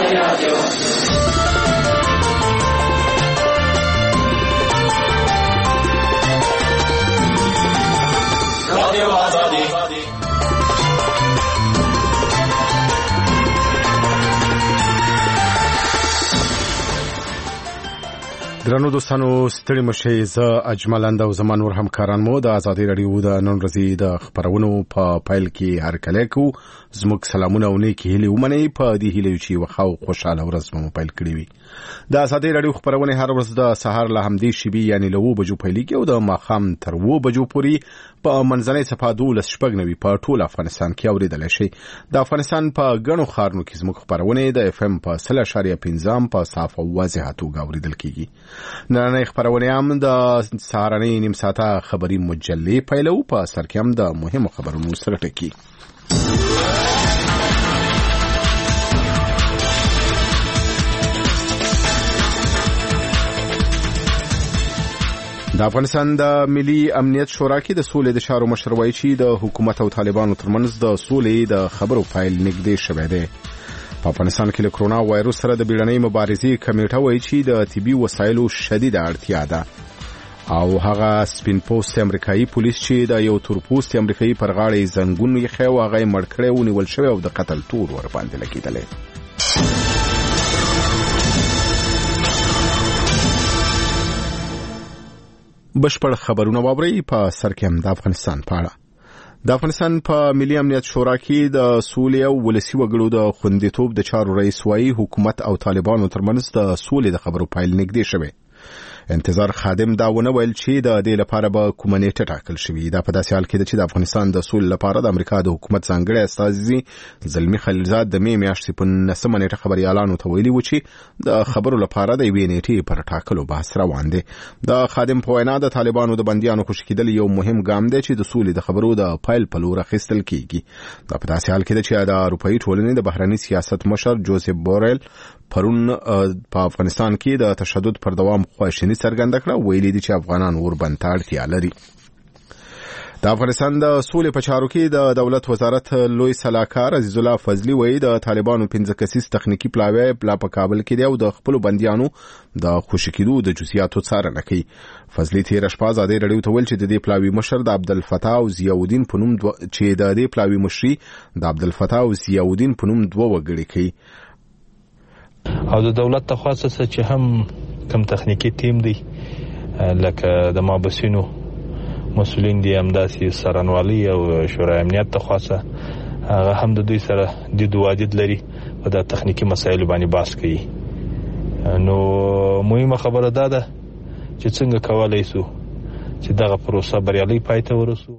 درنو دوستانو ستړي مشه زه اجمل اند او زمان ور همکاران مو د ازادي رادیو د نن ورځې د خبرونو په فایل کې هر کله کو زموږ سلامونه او نیکی هیله ومني په دې هیله چې وخاو خوشاله ورځ مو فایل کړی وي د ازادي رادیو خبرونه هر ورځ د سهار له همدې شبي یعنی له 2 بجو پیل کې او د ماخام تر 2 بجو پورې په منځنۍ صفه 12 په ټول افغانستان کې اوریدل شي د افغانستان په غنو خارونو کې زموږ خبرونه د اف ام په 0.5 په صاف او واضح توګه اوریدل کیږي نن خبرونه هم د سهارنۍ نیم ساعته خبري مجلې پیلو په سر کې هم د مهمو خبرونو سره ټکی د افغانستان د ملي امنیت شورا کې د سولې د چارو مشر وایي چې د حکومت او طالبانو ترمنځ د سولې د خبرو فایل نږدې شوی دی په افغانستان کې له کرونا وایروس سره د بیړنۍ مبارزې کمیټه وایي چې د طبي وسایلو شدید اړتیا ده او هغه سپین پوسټ امریکایي پولیس چې د یو تور پوسټ امریکایي پر غاړه زنګون یې خو هغه مړ کړی او نیول شوی او د قتل تور ور باندې لګیدل بشپړ خبرونه واوري په سر کې هم د افغانستان په اړه د افغانستان په ملي امنیت شورا کې د سولې او ولسی وګړو د خوندیتوب د چارو رئیس وایي حکومت او طالبانو ترمنځ د سولې د خبرو فایل نږدې شوی انتظار خادم دا ونه ویل چې د دې لپاره به کومه نیټه ټاکل شوې دا په داسې حال کې چې د افغانستان د سولې لپاره د امریکا د حکومت ځانګړي استازي زلمی خلیلزاد د می میاشتې په 9 نیټه خبريالانو ته ویلي و چې د خبرو لپاره د وی نیټې پر ټاکلو بحث روان دی د خادم په وینا د طالبانو د بنديانو خوشی کېدل یو مهم ګام دی چې د سولې د خبرو د فایل په لور اخیستل کیږي دا په داسې حال کې چې د اروپאי ټولنې د بهرنی سیاست مشر جوزف بورل پرون په افغانستان کې د تشدد پر دوام خواشینی څرګنده کړه ویلي دي چې افغانان وربند اړتیا لري د افغانستان د سولې په چارو کې د دولت وزارت لوی سلاکار عزیز الله فضلی وایي د طالبانو 15 کسیز تخنیکی پلاوی په کابل کې دی او د خپل بنديانو د خوشی کېدو د جزئیاتو څارنه کوي فضلی تیر شپه ازادي رادیو ته ویل چې د دې پلاوی مشر د عبدالفتاح او ضیاءالدین په نوم چې د دې پلاوی مشري د عبدالفتاح او ضیاءالدین په نوم دوه وګړي کوي او د دولت تخصص چې هم کم تخنیکی ټیم دی لکه د مابسینو مسولین دي همداسي سرانوالي او شورای امنیت تخصص هغه هم د دوی سره د دوادید لري په د تخنیکی مسایلو باندې بحث کوي نو مهمه خبره ده چې څنګه کولای شو چې دغه پروسه بریالي پای ته ورسو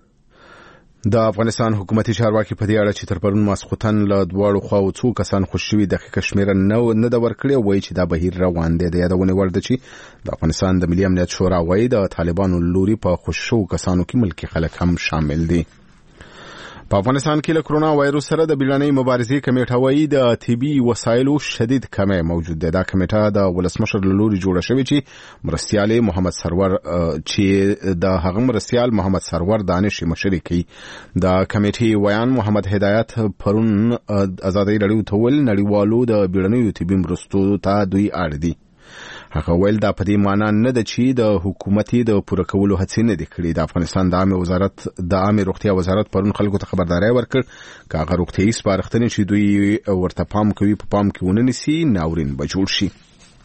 د افغانستان حکومتي چارواکي په دې اړه چې تر پرون ماسخوتن له دواړو خواو څو کسان خوشوي دقیقه شمیره نه د ورکړي وایي چې دا بهیر روان دی د یادونه ورده چې د افغانستان د ملي امنیت شورا وایي د طالبانو لوري په خوشو کسانو کې ملکی خلک هم شامل دي په افغانستان کې له کرونا وایروس سره د بیړنۍ مبارزې کمیټه وایي د طبي وسایلو شدید کمی موجود ده دا کمیټه د ولسمشر لوري جوړه شوې چې مرستیال محمد سرور چې د هغه مرستیال محمد سرور دانش مشري کوي د کمیټې ویان محمد هدایت پرون ازادي رادیو ته ول نړیوالو د بیړنۍ طبي مرستو ته دوی اړ دي هغه ویل دا په دې معنی نه ده چې د حکومتي د پوره کولو هڅې نه دي کړې د افغانستان د عامه روغتیا وزارت پرون خلکو ته خبرداري ورکړ کاغه روغتيایي سپارښتنې چې دوی ورته پام کوي په پام کې ونه نسی ناورین به جوړ شي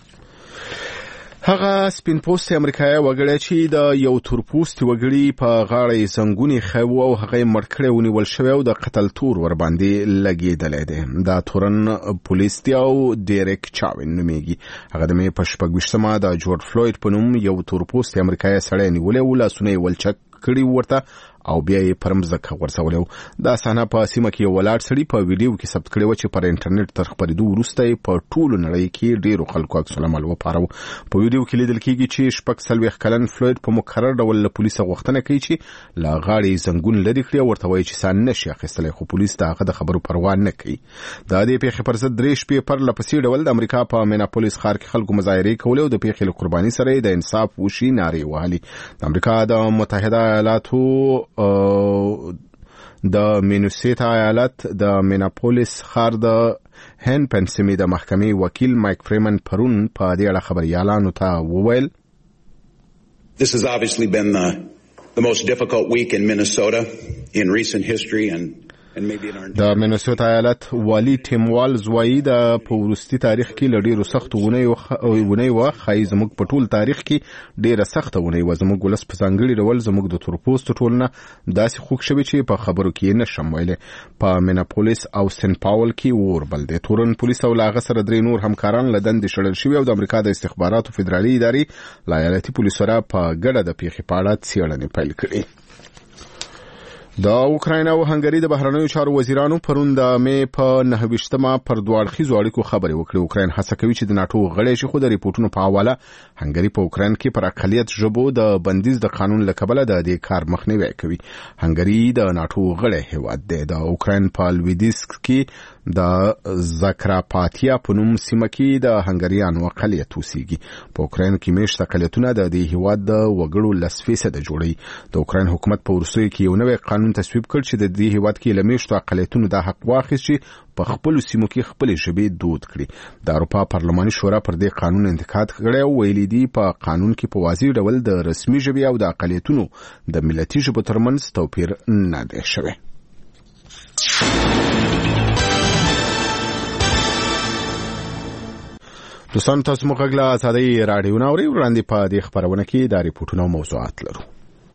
هغه سپین پوسټ امریکایي وګړی چې د یو تور پوسټ وګړي په غاړه زنګونی خو او هغه مړ کړی او نیول شوی او د قتل تور ور باندې لګیدل دي دا تورن پولیس دی او ډیریک چاوین نومیږي هغه د می په شپږشتمه د جورج فلوید په نوم یو تور پوسټ امریکایي سړی نیولې و لاسونه ولچک کړی ورته او بیا یې پرمزکه ورسولو دا صحنه په سیمه کې ولاړ سړی په ویډیو کې ثبت کړی و چې پر انټرنیټ تر خبرېدو وروسته په ټولو نړۍ کې ډیرو خلکو عکس العمل وپارو په ویډیو کې لیدل کېږي چې شپږ سلويخ کلن فلوید په مقرر ډول له پولیسو غوښتنه کوي چې لا غاړي زنګون لري کړی ورته وایي چې سان نشي اخیستلای خو پولیس دغه د خبرو پروا نه کوي د دې پیښې پر ضد درې شپې پر لپسې ډول د امریکا په میناپولیس ښار کې خلکو مظاهرې کولې او د پیښې له قرباني سره د انصاف وشي نارې وهلې د امریکا د متحده ایالاتو د مینوسیتا ایالت د میناپولیس ښار د هن پنسیمي د محکمې وکیل مایک فریمن پرون په دې اړه خبريالانو ته وویل This has obviously been the most difficult week in Minnesota in recent history and maybe in our د مینوسوتا ایالت والی ټیم والز وایي د پورستي تاریخ کې لډیرو سخت ونی و خای زموږ په ټول تاریخ کې ډیره سخت ونی و زموږ ولس په ځانګړي ډول زموږ د تورپوست ټولنه داسې خوښ شوی چې په خبرو کې نشم ویلې په میناپولیس او سن پاول کې ور بل د تورن پولیس او لاغه سره درې نور همکاران لدن د شړل شوی او د امریکا د استخباراتو فدرالي ادارې لایالتي پولیس سره په ګډه د پیښې په اړه څېړنې پیل کړې د اوکراین او هنګری د بهرنیو چارو وزیرانو پرون د مې په 9مه پر دوړخیزو اړیکو خبرې وکړې اوکراین هڅه کوي چې د ناتو غړي شي خو د ریپورتونو په حواله هنګری په اوکراین کې پر اقلیت ژبو د بندیز د قانون لکبله د دې کار مخنیوي کوي هنګری د ناتو غړي هیواد دی د اوکراین په لویدیسک کې د زاکراپاتیا په نوم سیمه کې د هنګریانو اقلیت اوسېږي په اوکراین کې میشت اقلیتونه د دې هیواد د وګړو 10% جوړي د اوکراین حکومت په ورسوي کې یو نوې قانون تصویب کړ چې د دې هیواد کې لمیشتو اقلیتونو د حق واخیست چې په خپل سیمو کې خپل ژبې دود کړي د اروپا پارلماني شورا پر دې قانون انتقاد کړی او ویلي دی په قانون کې په واضح ډول د رسمي ژبې او د اقلیتونو د ملتي ژبو ترمنځ توپیر نه دی شوی دوستان تاسو موږ غږ له ازادۍ راډیو ناوري وړاندې په دې خبرونه کې د ریپورتونو موضوعات لرو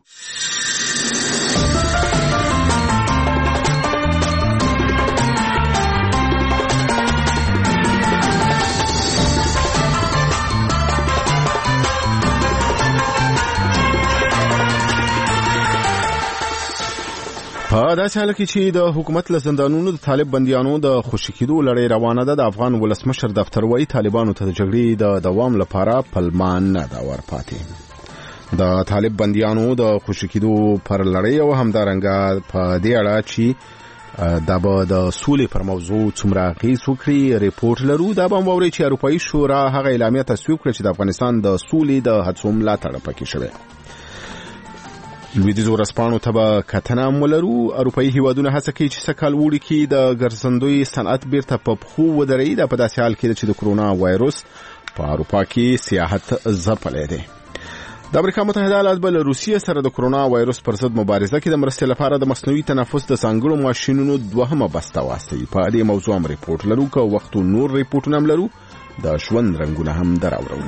په داسې حال کې چې د حکومت له زندانونو د طالب بنديانو د خوشي کېدو لړۍ روانه ده د افغان ولسمشر دفتر وايي طالبانو ته د جګړې د دوام لپاره پلمان نه دا ورپاتې د طالب بنديانو د خوشي کېدو پر لړۍ او همدارنګه په دې اړه چې دا به د سولې پر موضوع څومره اغېز وکړي ریپورت لرو دا به ووري چې اروپایي شورا هغه اعلامیه تصویب کړ چې د افغانستان د سولې د هڅو ملاتړ پکې شوی لویدیځو ورځپاڼو ته به کتنه ولرو اروپایي هیوادونه هڅه کوي چې سکهال وړي کې د ګرځندوی صنعت بیرته په پخو ودرېږي د په داسې حال کې چې د کرونا وایروس په اروپا کې سیاحت ځپلی دی د امریکا متحده ایالات به له روسیې سره د کرونا وایروس پر ضد مبارزه کې د مرستې لپاره د مصنوعي تنفس د ځانګړو ماشینونو دوهمه بسته واستوي په دې موضوع هم ریپورت لرو که وخت نور ریپورتونه هم لرو د ژوند رنګونه هم دراوړو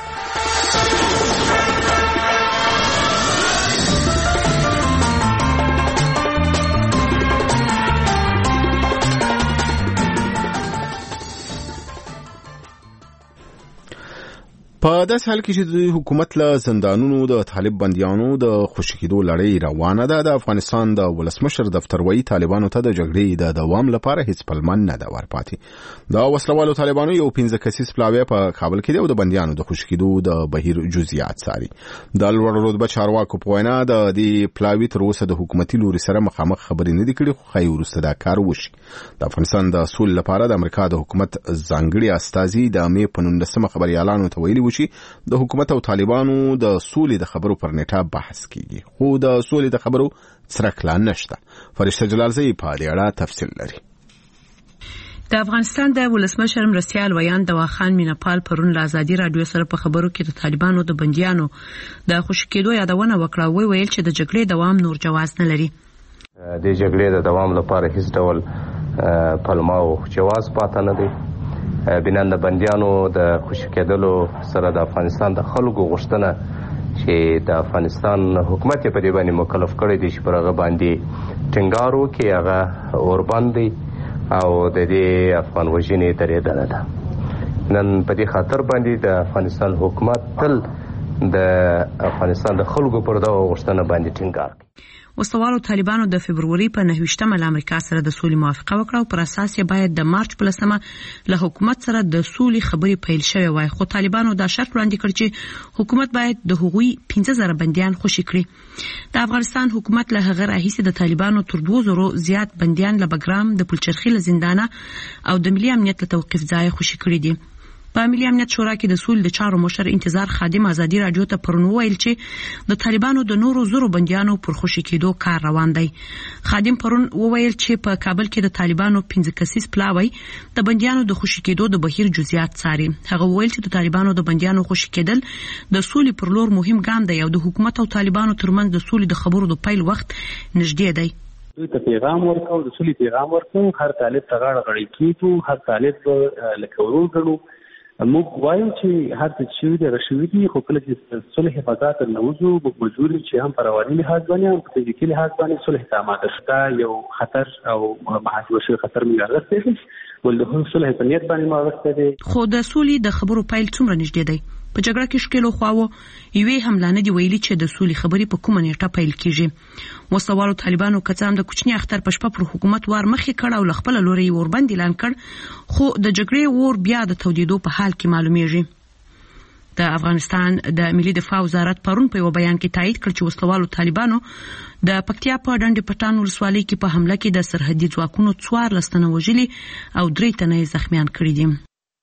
په داسې حال کې چې د حکومت له زندانونو د طالب بنديانو د خوشي کېدو لړۍ روانه ده د افغانستان د ولسمشر دفتر وايي طالبانو ته د جګړې د دوام لپاره هیڅ پلمان نه ده ورپاتې د وسلوالو طالبانو یو 15 کسیز پلاوی په کابل کې دی او د بنديانو د خوشي کېدو د بهیر جزئیات څاري د لوړ رتبه چارواکو په وینا د دې پلاوی تر اوسه د حکومتي لوري سره مخامخ خبرې نه دي کړې خو خای ورسته دا کار وشي د افغانستان د سول لپاره د امریکا د حکومت ځانګړي استازي د مې په 19 خبريالانو ته ویلي د حکومت او طالبانو د سولې د خبرو پر نیټه بحث کیږي خو د سولې د خبرو څرک نشته فرشته جلالزئی په دې اړه تفصیل لري د افغانستان د ولسمشر مرستیال ویان دواخان میناپال پرون له ازادي رادیو سره په خبرو کې د طالبانو د بنديانو د خوشي کېدو یادونه وکړه ویل چې د جګړې دوام نور جواز نه لري د جګړې د دوام لپاره هیڅ ډول پلمه او جواز پاتې نه دی بنان د بنديانو د خوشي کېدلو سره د افغانستان د خلکو غوښتنه چې د افغانستان حکومت په دې باندې مکلف کړی دی چې پر هغه باندې ټینګار وکړي هغه اورباندي او د دې افغان وژنې درېدنه ده نن په دې خاطر باندې د افغانستان حکومت تل د افغانستان د خلکو پر دغه غوښتنه باندې ټینګار کوي وسوالو طالبانو د فبرवरी په 9مه له امریکا سره د سولې موافقه وکړه او پر اساس یې باید د مارچ په 10مه له حکومت سره د سولې خبرې پیل شوې وای خو طالبانو دا شرط وړاندې کړ چې حکومت باید د هغوی 15000 بنديان خوشي کړي د افغانستان حکومت له هغه راهیسې د طالبانو تر 2000 زیات بنديان له بګرام د پلچرخي له زندانه او د ملي امنیت له توقيف ځای خوشي کړي دي په ملي امنیت شورا کې د سولې د چارو مشر انتظار خادم ازادي رادیو ته پرون ویل چې د طالبانو د نورو زورو بنديانو پر خوشي کېدو کار روان دی. خادم پرون ویل چې په کابل کې د طالبانو 15 کسیز پلاوی د بنديانو د خوشي کېدو د بهیر جزئیات څاري. هغه ویل چې د طالبانو د بنديانو خوشي کېدل د سولې پر لور مهم ګام دی او د حکومت او طالبانو ترمنځ د سولې د خبرو د پیل وخت نږدې دی. دوی ته پیغام ورکو، د سولې پیغام ورکو، هر طالب ته غاړه کېږو، هر طالب لکه ورور ګڼو. موږ وایو چې هر څه چې د رشوي دي خو کله چې صلح حفاظت نوځو موږ مجبور چې هم پر رواني لحاظ باندې هم په فزیکي لحاظ باندې صلح ته آماده شو. یو خطر او محاسبه شوی خطر موږ راغستې ول د صلح په نیت باندې ما راغستې. خو د سولې د خبرو پیل څومره نږدې دی؟ په جګړه کې شکل خواو یوې حمله نه دی ویلي چې د سولې خبرې په کومه نیټه پیل کیږي. وسوالو طالبانو کڅام د کوچنی اختر په شپه پر حکومت وار مخې کړه او خپل لوري وربند اعلان کړ، خو د جګړې ور بیا د تودیدو په حال کې معلومیږي. د افغانستان د ملي دفاع وزارت پرون په یو بیان کې تایید کړ چې وسوالو طالبانو د پکتیا په ډنډ پټان ولسوالۍ کې په حمله کې د سرحدي ځواکونو 14 تنه وژلي او 3 تنه زخمیان کړي دي.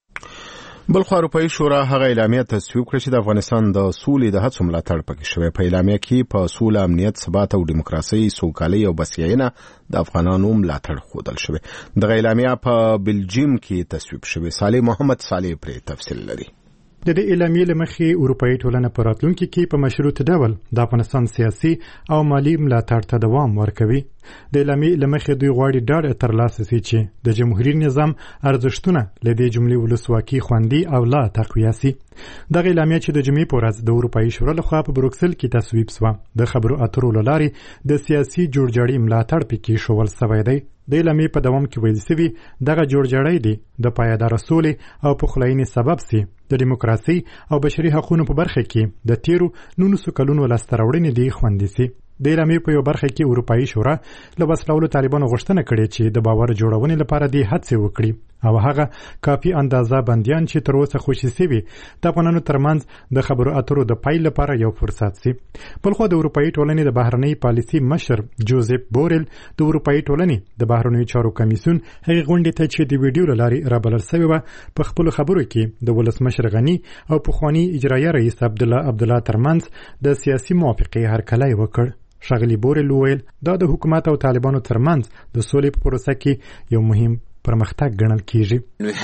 بلخو اروپایي شورا هغه اعلامیه تصویب کړه چې د افغانستان د سولې د هڅو ملاتړ پکې شوی. په اعلامیه کې په سوله، امنیت، ثبات او دیموکراسي، سوکالي او بسیاینه د افغانانو ملاتړ ښودل شوی. د اعلامیه په بلجیم کې تصویب شوی. صالح محمد صالح پرې تفصیل لري. د دې اعلامیې لمخې اروپایي ټولنه په راتلونکي کې په مشروط ډول د افغانستان سیاسي او مالی ملاتړ ته دوام ورکوي. د اعلامیې لمخې دوی غواړي ډاډ ترلاسه کړي چې د جمهوریت نظام ارزښتونه له دې جملې ولسواکي خوندي او لا تقویه شي. دغه اعلامیه چې د جمعې په ورځ د اروپایي شورا لخوا په بروکسل کې تصویب شوه د خبرو اترو له لارې د سیاسي جوړجاړي ملاتړ پکې شول شوی دی. د اعلامیې په دوام کې ویل شوي دغه جوړجاړی دی د پایدار سولې او پخلاینې سبب سي د دیموکراسي او بشري حقوقو په برخه کې د تیرو 19 کلونو لاسته راوړنې دي خوندي سي. د اعلامیې په یو برخه کې اروپایي شورا له وسلوالو طالبانو غوښتنه کړې چې د باور جوړونې لپاره دې هڅې وکړي او هغه کافي اندازه بنديان چې تر اوسه خوشي سوي د افغانانو ترمنځ د خبرو اترو د پای لپاره یو فرصت سي. بلخو د اروپایي ټولنې د بهرنۍ پالیسي مشر جوزيف بورل د اروپایي ټولنې د بهرنیو چارو کمیسیون هغه غونډې ته چې د ویډیو لاري رابلل شوی و په خپل خبرو کې د ولسمشر غنی او پخوانی اجرایي رئیس عبدالله ترمنځ د سیاسي موافقې هرکلی وکړ. ښاغلي بورل وویل دا د حکومت او طالبانو ترمنځ د سولې په پروسه کې یو مهم پرمختګ ګڼل کیږي.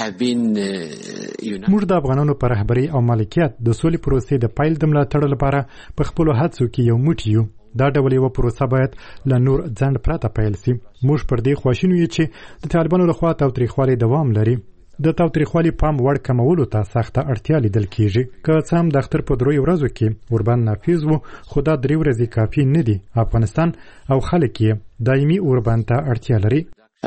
موږ د افغانانو په رهبرۍ او مالکیت د سولې پروسې د پیل د ملاتړ لپاره په خپلو هڅو کې یو موټی یو. دا ډول یو پروسه باید له نور ځنډ پرته پیل شي. موږ پر دې خواشینو یو چې د طالبانو لخوا تاوتریخوالي دوام لري. د تاوتریخوالي پام وړ کمولو ته سخته اړتیا لیدل کیږي. که څه هم د اختر په 3 ورځو کې اوربند نافذ وو خو دا 3 ورځې کافي نه دي. افغانستان او خلک یې دایمي اوربند ته اړتیا لري.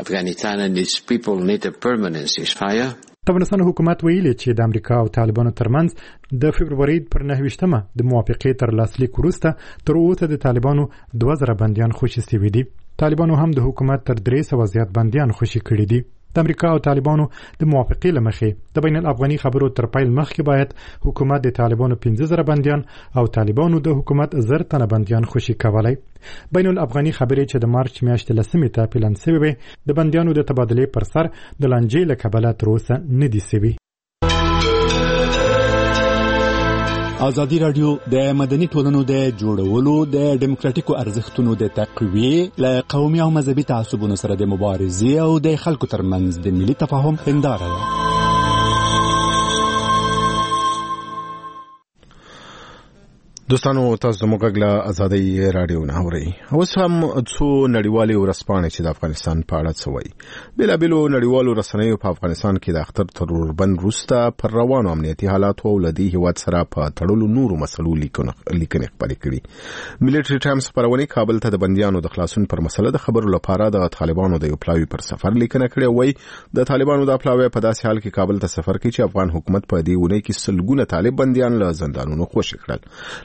افغانستان حکومت ویلي چې د امریکا او طالبانو ترمنځ د فبرवरी پر 9 د موافقې تر لاسلیک وروسته تر اوسه د طالبانو 2000 بنديان خوشي شوي دي. طالبانو هم د حکومت تر 300 زیات بنديان خوشي کړي دي. د امریکا او طالبانو د موافقې لمخې د بین الافغاني خبرو تر پیل مخکې باید حکومت د طالبانو 15000 بنديان او طالبانو د حکومت 1000 تنه بنديان خوشي کولای. بین الافغاني خبرې چې د مارچ میاشتې لسمې ته پلان شوی وي د بنديانو د تبادلې پر سر د لانجې له کبله تر اوسه نه دي شوي. ازادي رادیو د مدني ټولنو د جوړولو د دیموکراتیکو ارزښتونو د تقویې له قومي او مذهبي تعصبونو سره د مبارزې او د خلکو ترمنځ د ملي تفاهم هنداره ده. دوستانو تاسو موږ غږ له ازادي رادیو نه اورئ. اوس هم څو نړیوالې ورځپاڼې چې د افغانستان په اړه څه وایي. بېلابېلو نړیوالو رسنیو په افغانستان کې د اختر تر اوربند وروسته پر روانو امنیتي حالاتو او له دې هېواد سره په تړلو نورو مسلو لیکنې خپرې کړي. ملیټري ټایمز خپرونې کابل ته د بندیانو د خلاصون پر مسله د خبرو لپاره د طالبانو د یو پلاوي پر سفر لیکنه کړې وایي د طالبانو د پلاوي په داسې حال کې کابل ته سفر کوي چې افغان حکومت په دې ونې کې سلګونه طالب بندیان له زندانونو خوشي کړل.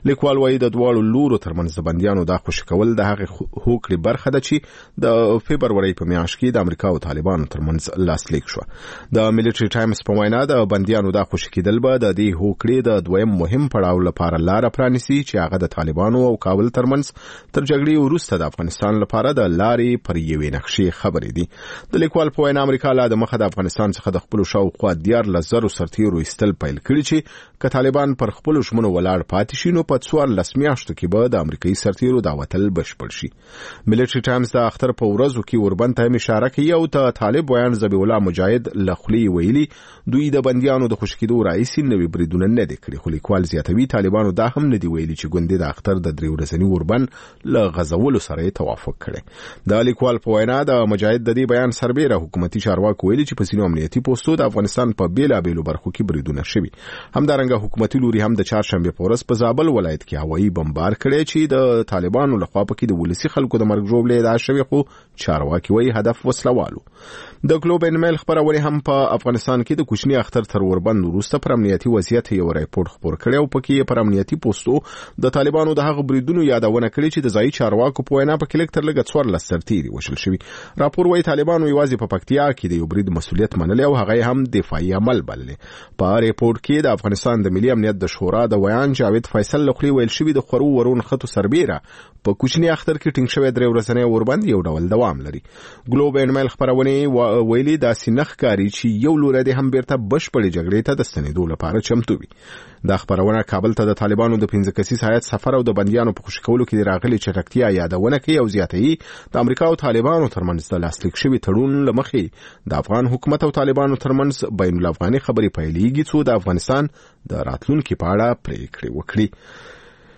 لیکوال وايي د دواړو لورو ترمنځ د بنديانو د خوشي کول د هغه هوکړې برخه ده چې د فبرवरी په میاشت کې د امریکا او طالبانو ترمنځ لاسلیک شو. د ملټری ټایمز په وینا د بنديانو د خوشي کېدل به د دې هوکړې د دویم مهم پړاو لپاره لار پرانیسي چې هغه د طالبانو او کابل ترمنځ تر جګړې وروسته د افغانستان لپاره د لارې پر یوې نقشې خبرې دي. د لیکوال په وینا امریکا لا د مخه د افغانستان څخه د خپل شاوخوا 14,000 سرتیرو ایستل پیل کړي چې که طالبان پر خپل ژمنو ولاړ پاتې شي نو په 14 میاشتو کې به د امریکایي سرتیرو دا وتل بشپړ شي. ملټری ټایمز د اختر په ورځو کې وربند ته اشاره کوي او ته طالب ویان ذبیح الله مجاهد لخلی ویلي دوی د بنديانو د خوشی کېدو رئیس نوې بریدونه نه دي کړی، خو لیکوال زیاتوي طالبانو دا هم نه دی ویلي چې ګوندې د اختر د 3 ورځنی وربند له غزولو سره توافق کړي. د لیکوال په وینا د مجاهد د دې بیان سربېره حکومتي چارواکو ویلي چې په سینو امنیتي پوسټو د افغانستان په بیلابېلو برخو کې بریدونه شوي. همدارنګه حکومتي لوري هم د چهارشنبه په ورځ په زابل ولایت کې هوایي بمبار کړی چې د طالبانو لخوا پکې د ولسی خلکو د مرګ ژوبلې ادعا شوی، خو چارواکي وایي هدف وسلوالو. د ګلوب ان میل خبرونه هم په افغانستان کې د کوچنی اختر تر وربند وروسته پر امنیتي وضعیت یو راپور خبر کړی او پکې پر امنیتي پوسټو د طالبانو د هغه بریدونو یادونه کړې چې د ځای چارواکو په وینا په کې تر لږ 14 سرتیري وشل شوی. راپور وايي طالبانو یوازې په پکتیا کې د یو برید مسولیت منلې او هغه هم دفاعي عمل بللې. په ریپورت کې د افغانستان د ملي امنیت د شورا د ویان جاوید فیصل لخوا ویل شوی د خورو ورون خطو سربېره په کوچنی اختر کې ټینګ شوی 3 ورځنی وربند یو ډول دوام لري. ګلوب ان میل خبرونه ویلي دا سینخ کاری چې یو لور د هم بیرته بشپړې جګړې ته د ستنېدو لپاره چمتو وي. دا خبرونه کابل ته د طالبانو د 15 کسیز هیئت سفر او د بنديانو په خوشی کولو کې راغلي چټکتیا یادونه کوي او زیاتوي د امریکا او طالبانو ترمنځ د لاسلیک شوی تړون لمخې د افغان حکومت او طالبانو ترمنځ بین الافغاني خبرې پیلېږي څو د افغانستان د راتلونکو په اړه پریکړې وکړي.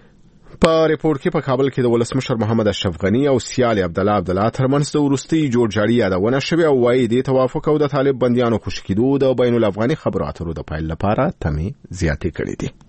په ریپورت کې په کابل کې د ولسمشر محمد اشرف غنی او سیال عبدالله ترمنځ د ورستي جوړجاړي یادونه شوی او وايي د توافق او د طالب بنديانو خوشی کېدو د بین الافغاني خبرو اترو د پایل لپاره تمې زیاتې کړې دي.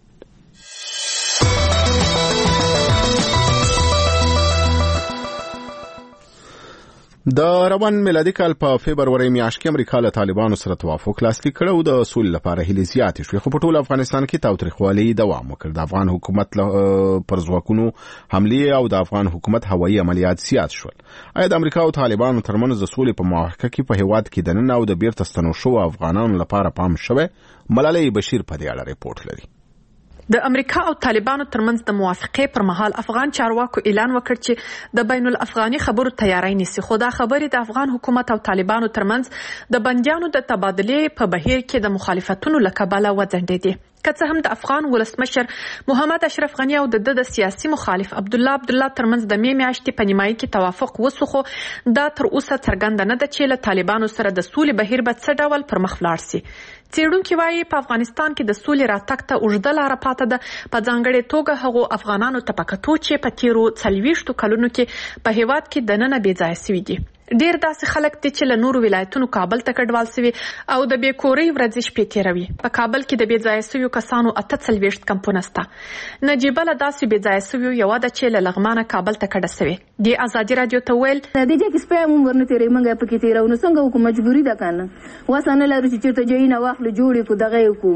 د روان میلادي کال په فبرवरी میاشت کې امریکا له طالبانو سره توافق لاسلیک کړ او د سولې لپاره هلې زیاتې شوې، خو په ټول افغانستان کې تاوتریخوالي دوام وکړ. د افغان حکومت پر ځواکونو حمله او د افغان حکومت هوایي عملیات زیات شول. آیا د امریکا او طالبانو ترمنځ د سولې په موافقه کې په هیواد کې د نن او د بیرته ستنو شو افغانانو لپاره پام شوی؟ ملالۍ بشیر په دې اړه ریپورت لري. د امریکا او طالبانو ترمنځ د موافقې پر مهال افغان چارواکو اعلان وکړ چې د بین الافغاني خبرو تیاری نیسي، خو دا خبرې د افغان حکومت او طالبانو ترمنځ د بنديانو د تبادلې په بهیر کې د مخالفتونو لکباله وځنډېدې. که څه هم د افغان ولسمشر محمد اشرف غنی او د سیاسي مخالف عبدالله ترمنځ د می میاشتې په نیمایي کې توافق وسو، خو دا تر اوسه څرګنده نه ده چې له طالبانو سره د سولې بهیر به څه ډول پر مخ ولاړ سي. څېړونکي وایي په افغانستان کې د سولې راتګ ته اوږده لاره پاته ده، په ځانګړې توګه هغو افغانانو ته په کتو چې په تیرو 40 کلونو کې په هیواد کې دننه بې ځایه سوي دي. ډیر داسې خلک دي چې له نورو ولایتونو کابل ته کډوال سوي او د بې کورۍ ورځې شپې تیروي. په کابل کې د بې ځایه سویو کسانو 48 کمپونه شته. نجیبه له داسې بې ځایه سویو یوه ده چې له لغمانه کابل ته کډه سوې. د ازادي راډیو ته ویل د دې کې سپی هم ورنه تیری منګه پکې تیرو نو څنګه وکړو، مجبوري ده کنه، وسانه لرو چې چیرته جوړینه واخلو جوړې کو دغه کو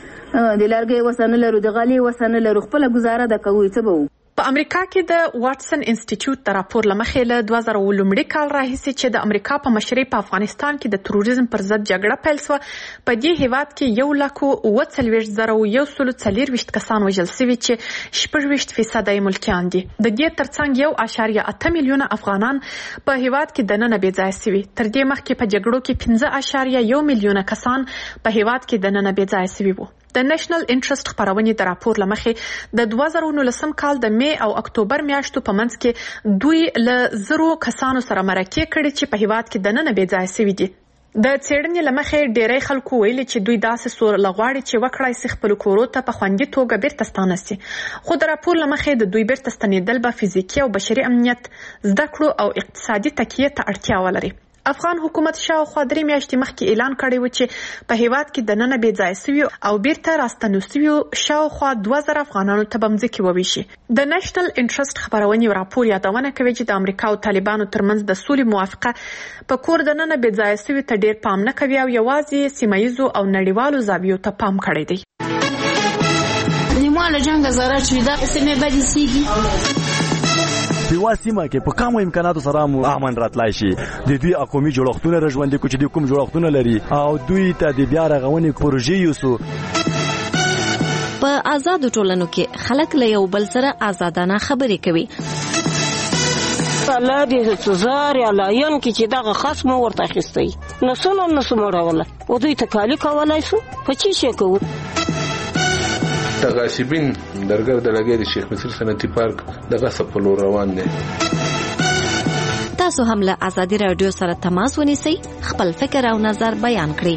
د لارګي وسانه لرو د غالي وسانه لرو خپل گزاره ده کوي څه به. په امریکا کې د واټسن انسټیټیوټ د راپور لمخې له 2000 کال راهیسې چې د امریکا په مشرۍ په افغانستان کې د تروریزم پر ضد جګړه پیل شوه، په دې هیواد کې 1,40,140 کسان وژل شوي چې 60% یې ملکیان دي. د دې ترڅنګ 1.8 میلیونه افغانان په هیواد کې دننه بې ځایه شوي. تر دې مخکې په جګړو کې 15.1 میلیونه کسان په هیواد کې دننه بې ځایه شوي وو. د نېشنل انټرست خبرونې د راپور لمخې د 2019 کال د می او اکتوبر میاشتو په منځ کې دوی له 0 کسانو سره مرکه کړي چې په هیواد کې دننه بې ځایه شوي دي. د څېړنې لمخې ډېری خلکو ویلي چې دوی داسې سور لغواړي چې وکړای سي خپل کورو ته په خوندي توګه بیرته ستانه سي، خو د راپور لمخې د دوی بیرته ستنېدل به فزیکي او بشري امنیت، زده کړو او اقتصادي تکیې ته اړتیا ولري. افغان حکومت شاوخوا 3 میاشتې مخکې اعلان کړی و چې په هیواد کې دننه بې ځایه سوي او بیرته راستنو سوي شاوخوا 2000 افغانانو ته به مځکې وویشي. د نېشنل انټرست خبرونې راپور یادونه کوي چې د امریکا او طالبانو ترمنځ د سولې موافقه په کور دننه بې ځایه سوي ته ډیر پام نه کوي او یوازې سیمه ییزو او نړیوالو زاویو ته پام کړی دی. ما له جنګ zarar شي دا سمې بدې سیږي په واسمه کې په کومو امکاناتو سره امن راتلای شي د دوی قومي جوړښتونه رژوندې کوچ دي کوم جوړښتونه لري او دوی ته د بیا رغونې پروژې یوسو په آزاد ټولنو کې خلک له یو بل سره آزادانه خبرې کوي الله دې سزار یا لاین کې چې دغه خصم ورته اخیستی نو راوله او دوی تکالی کولای شو په چی شي کوو تغاسبین درګر د لګي د شیخ مصر صنعتي پارک دغه سپلو روان دي تاسو هم له آزادي رادیو سره تماس ونیسئ خپل فکر او نظر بیان کړئ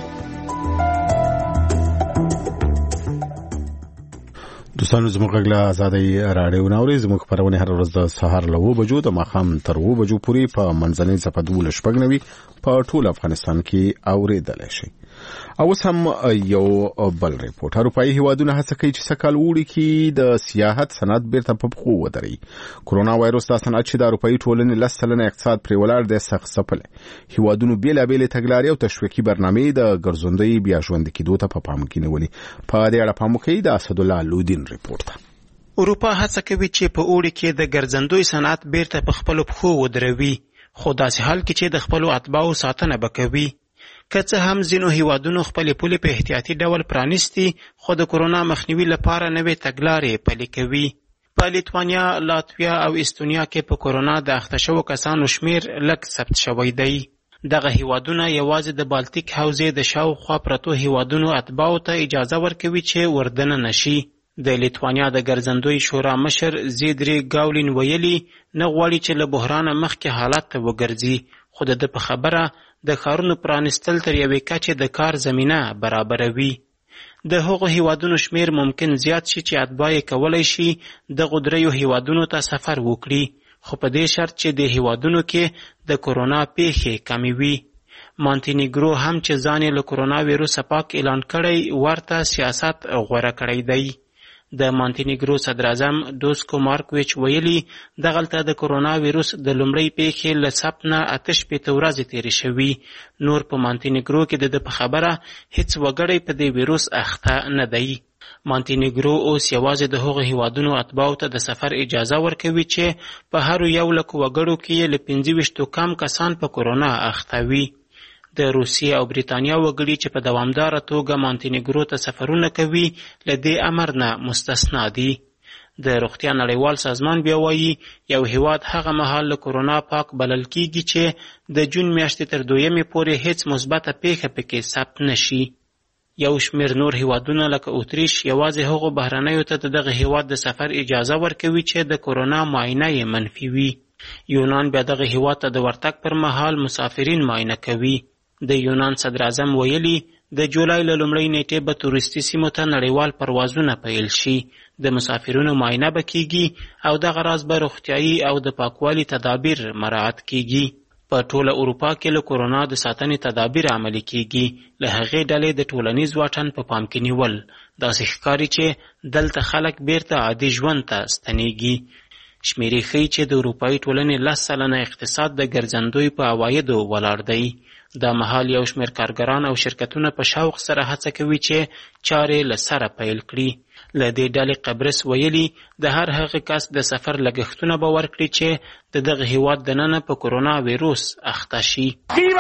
دوستانو زموږ غږ له آزادۍ راډیو ناوري زموږ خبرونه هر ورځ د سهار له 9 بجو د ماښام تر 2 بجو پورې په منځنۍ صفحه 12 په ټول افغانستان کې اوریدلای شي او سم یو بل ریپورت اروپאי هیوادونه هڅه کوي چې سکهال وړي کې د سیاحت صنعت بیرته په پخو ودري کورونا وایروس د صنعت چې د اروپאי ټولنې لسلنه اقتصاد پر ولر د سخت سپل هیوادونو بیلابېل تګلارې او تشویقي برنامې د ګرځوندۍ بیا ژوند کېدو ته په پام کې نیولې په دې اړه پام کوي د اسد الله لودین ریپورت اروپا هڅه کوي چې په اوړي کې د ګرځندوی صنعت بیرته په خپل پخو ودروي خو داسې حال کې چې د خپل اتباعو ساتنه وکوي که څه هم ځینو هیوادونو خپل پولې په احتیاطي ډول پرانیستي خو د کورونا مخنیوي لپاره نوې تګلارې پلي کوي په لیتوانیا لاتویا او استونیا کې په کورونا د اخته شوو کسانو شمیر لږ ثبت شوی دی دغه هیوادونه یوازې د بالټیک حوزې د شاوخوا پرتو هیوادونو اتباعو ته اجازه ورکوي چې وردنه نشي د لیتوانیا د ګرځندوی شورا مشر زیدری گاولین ویلي نه غواړي چې له بحران مخکې حالات ته وګرځي خو د په خبره د ښارونو پرانستل تر یوې کچې د کار زمینه برابروي د هغو هیوادونو شمیر ممکن زیات شي چې اتباع یې کولی شي دغو دریو هیوادونو ته سفر وکړي خو په دې شرط چې د هیوادونو کې د کورونا پیښې کمې وي مانتینیګرو هم چې ځان یې له کورونا ویروسه پاک اعلان کړی ورته سیاست غوره کړی دی د مانتینیګرو صدر اعظم دوسکو مارکویچ ویلي دغلته د کورونا ویروس د لومړۍ پیښې له ثبت نه 8 ورځې تېرې شوي نور په مانتینیګرو کې د په خبره هیڅ وګړی په دې ویروس اخته نه دی مانتینیګرو اوس یوازې د هغو هیوادونو اتباعو ته د سفر اجازه ورکوي چې په هر یو لکو وګړو کې له 25 کم کسان په کورونا اخته وي د روسیې او بریتانیا وګړي چې په دوامداره توګه مانتینیګرو ته سفرونه کوي له دې امر نه مستثنا دي د روغتیا نړیوال سازمان بیا وایي یو هیواد هغه مهال له کورونا پاک بلل کیږي چې د جون میاشتې تر 2 پورې هیڅ مثبته پیښه پکې ثبت نشي یو شمیر نور هیوادونه لکه اتریش یوازې هغو بهرنیو ته دغه هیواد د سفر اجازه ورکوي چې د کورونا معاینه یې منفي وي یونان بیا دغه هیواد ته د ورتګ پر مهال مسافرین معاینه کوي د یونان صدر اعظم ویلي د جولای له لومړۍ نیټې به تورستي سیمو ته نړیوال پروازونه پیل شي د مسافرینو معاینه به کیږي او دغه راز به روغتیایي او د پاکوالي تدابیر مراعات کیږي په ټوله اروپا کې له کورونا د ساتنې تدابیر عملي کیږي له هغې ډلې د ټولنیز واټن په پام کې نیول داسې ښکاري چې دلته خلک بیرته عادي ژوند ته ستنېږي شمیرې ښیي چې د اروپایي ټولنې 10% اقتصاد د ګرځندوی په عوایدو ولاړ دی دا مهال یو شمیر کارګران او شرکتونه په شوق سره هڅه کوي چې چارې له سره پیل کړي له دې ډلې قبرس ویلي د هر هغه کس د سفر لګښتونه به ورکړي چې د دغه هیواد دننه په کورونا ویروس اخته شي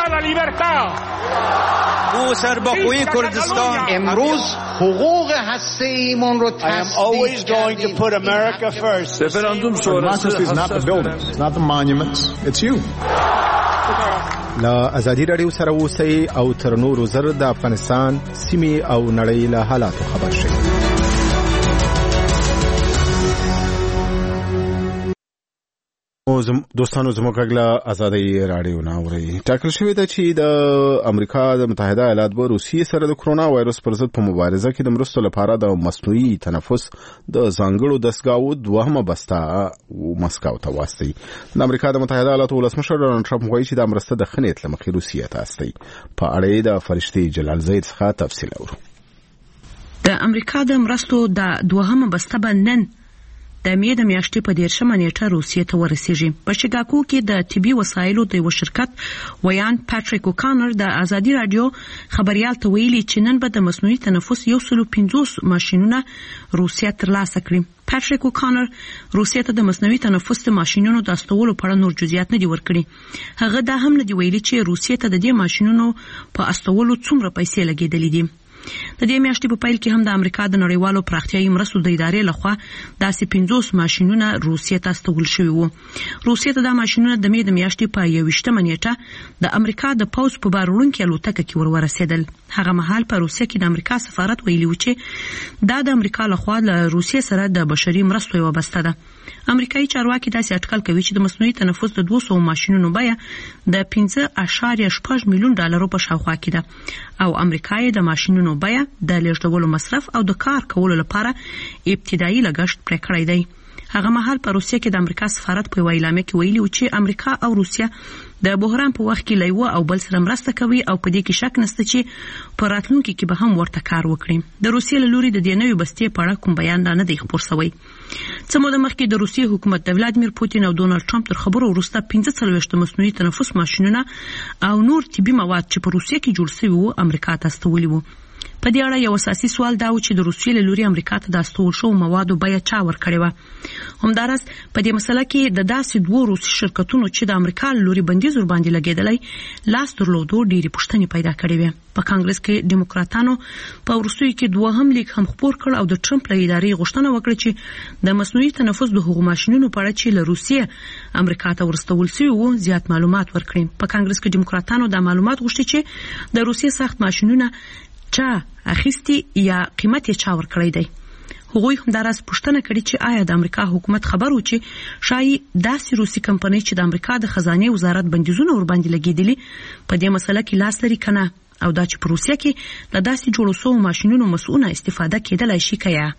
سرباخوی کردستان امروز حقوق هسته‌ایمون رو تصدیق کردیم رفراندوم شورا لا ازادي رادیو سره اوسئ او تر نورو زر د افغانستان سیمې او نړۍ له حالاتو خبر شئ دوستانو زموږ غږ ازادي رادیو ناوري ټاکل شوې ده چې د امریکا د متحده ایالات به روسیې سره د کرونا وایروس پر ضد په مبارزه کې د مرستو لپاره د مصنوعي تنفس د ځانګړو دستګاو دوهمه بسته مسکو ته واستوي د امریکا د متحده ایالاتو ولسمشر ډونالډ ټرمپ وایي چې د مرسته د ښه نیت له مخې روسیې ته استوي په اړه یې د فرشتي جلال زید څخه تفصیل اورو د امریکا د مرستو د دوهمه بسته به نن د مې د میاشتې په 13 نیټه روسیې ته ورسیږي. په شیکاګو کې د طبي وسایلو د یو شرکت ویان پاتریک اوکانر د ازادي رادیو خبريال ته ویلي چې نن به د مصنوعي تنفس 150 ماشينونه روسیه ترلاسه کړي. پاتریک اوکانر روسیه ته د مصنوعي تنفس ماشينونو د استولو په اړه نور جزئیات نه دي ورکړي. هغه دا هم نه دی ویلي چې روسیه ته د دې ماشينونو په استولو څومره پیسې لګیدلې دي. د دې میاشتې په پیل کې هم د امریکا د نړیوالو پراختیایي مرستو د ادارې لخوا داسې 50 ماشينونه روسیې ته استول شوي وو. روسیې ته دا ماشينونه د مې د میاشتې په 21 نیټه د امریکا د پوز په بار وړونکي الوتکه کې ورسېدل. هغه مهال په روسیه کې د امریکا سفارت ویلي و چې دا د امریکا لخوا له روسیې سره د بشري مرستو یو بسته ده. امریکایي چارواکي داسې اټکل کوي چې د مصنوعي تنفس د 200 ماشينونو بیه د 15.6 میلیون ډالرو په شاوخوا کې ده او امریکا یې د ماشينونو بیه د لیږدولو مصرف او د کار کولو لپاره ابتدایي لګښت پرې کړی دی. هغه مهال په روسیه کې د امریکا سفارت په اعلامیه کې ویلي و چې امریکا او روسیه د بحران په وخت کې لیوه او بل سره مرسته کوي او په دې کې شک نشته چې په راتلونکي کې به هم ورته کار وکړي. د روسیې له لوري د دې نوې بستې په اړه کوم بیان نه دی خبر شوی. څه موده مخکې د روسیې حکومت د ولادیمیر پوتین او ډونالد ټرمپ تر خبرو وروسته 45 مصنوعي تنفس ماشينونه او نور طبي مواد چې په روسیې کې جوړ شوي وو امریکا ته استولي وو. په دې اړه یو اساسي سوال دا و چې د روسیې له لوري امریکا ته د استول شو موادو بیه چا ورکړې و. همدارس په دې مسله کې د داسې دوه روسي شرکتونو چې د امریکا له لوري بندیز ور باندې لګیدلای لاس درلودو ډېری پوښتنې پیدا کړې وې. په کانګرس کې ډیموکراتانو په وروستیو کې دوهم لیک هم خپور کړ او د ټرمپ له ادارې غوښتنه وکړه چې د مصنوعي تنفس د هغو ماشينونو په اړه چې له روسیې امریکا ته ورستول شوي وو زیات معلومات ورکړي. په کانګرس کې ډیموکراتانو دا معلومات غوښتي چې د روسیې سخت ماشينونه چا اخیستي یا قیمت یې چا ورکړی دی. هغوی هم دراز پوښتنه کړې چې آیا د امریکا حکومت خبر و چې شایي داسې روسي کمپنۍ چې د امریکا د خزانه وزارت بندیزونه ور باندې لګیدلي په دې مسله کې لاس لري کنه او دا چې په روسیه کې له داسې جوړو شوو ماشينونو مسؤونه استفاده کېدلای شي کیا.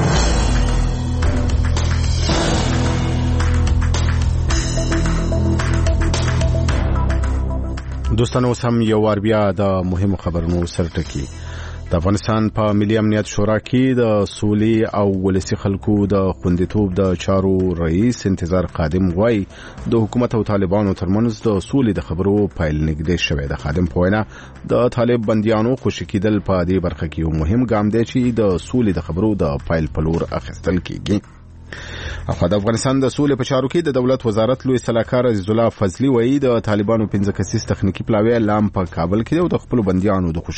دوستانو سم یو وار بیا د مهمو خبرونو سرټکی. د افغانستان په ملي امنیت شورا کې د سولې او ولسی خلکو د خوندیتوب د چارو رئیس انتظار قادم غوي د حکومت او طالبانو ترمنځ د سولې د خبرو پایل نږدې شوی. د قادم په وینا د طالب بنديانو خوشی کېدل په دې برخه کې یو مهم ګام دی چې د سولې د خبرو د پایل په لور اخیستل کیږي. د افغانستان د سولې په چارو کې د دولت وزارت لوی سلاکار عزیز الله فضلی وایي د طالبانو 15 کسیز تخنیکی پلاوی لام په کابل کې او د خپل بنديانو د